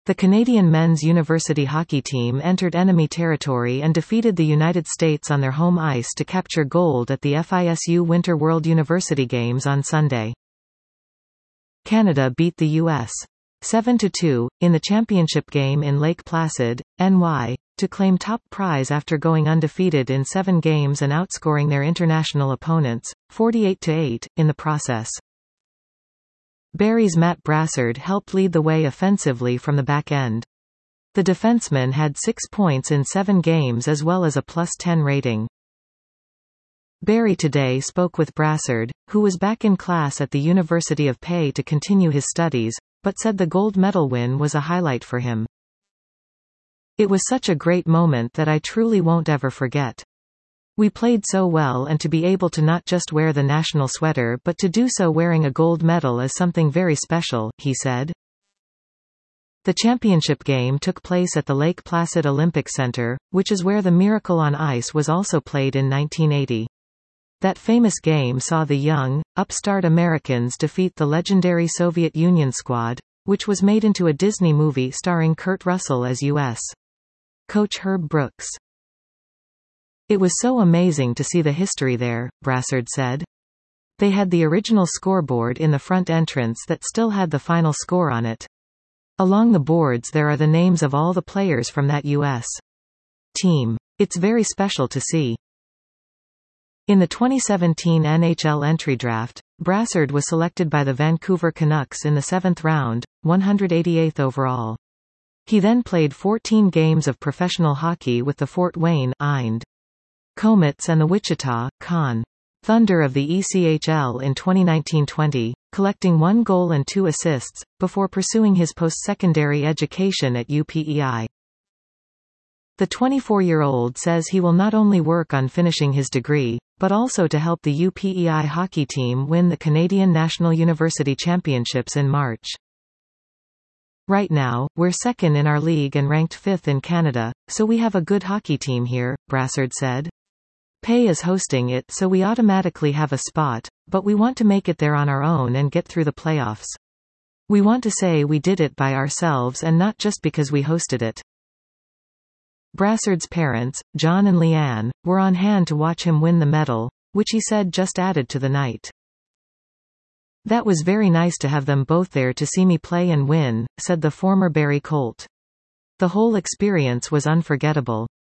The Canadian men's university hockey team entered enemy territory and defeated the United States on their home ice to capture gold at the FISU Winter World University Games on Sunday. Canada beat the U.S. 7-2, in the championship game in Lake Placid, NY, to claim top prize after going undefeated in 7 games and outscoring their international opponents, 48-8, in the process. Barrie's Matt Brassard helped lead the way offensively from the back end. The defenseman had 6 points in 7 games as well as a +10 rating. Barrie today spoke with Brassard, who was back in class at the University of Pei to continue his studies, but said the gold medal win was a highlight for him. "It was such a great moment that I truly won't ever forget. We played so well, and to be able to not just wear the national sweater but to do so wearing a gold medal is something very special," he said. The championship game took place at the Lake Placid Olympic Center, which is where the Miracle on Ice was also played in 1980. That famous game saw the young, upstart Americans defeat the legendary Soviet Union squad, which was made into a Disney movie starring Kurt Russell as U.S. coach Herb Brooks. "It was so amazing to see the history there," Brassard said. "They had the original scoreboard in the front entrance that still had the final score on it. Along the boards there are the names of all the players from that U.S. team. It's very special to see." In the 2017 NHL entry draft, Brassard was selected by the Vancouver Canucks in the 7th round, 188th overall. He then played 14 games of professional hockey with the Fort Wayne Ind. Comets and the Wichita Con. Thunder of the ECHL in 2019-20, collecting 1 goal and 2 assists, before pursuing his post-secondary education at UPEI. The 24-year-old says he will not only work on finishing his degree, but also to help the UPEI hockey team win the Canadian National University Championships in March. "Right now, we're second in our league and ranked 5th in Canada, so we have a good hockey team here," Brassard said. "Pei is hosting it, so we automatically have a spot, but we want to make it there on our own and get through the playoffs. We want to say we did it by ourselves and not just because we hosted it." Brassard's parents, John and Leanne, were on hand to watch him win the medal, which he said just added to the night. "That was very nice to have them both there to see me play and win," said the former Barrie Colt. "The whole experience was unforgettable.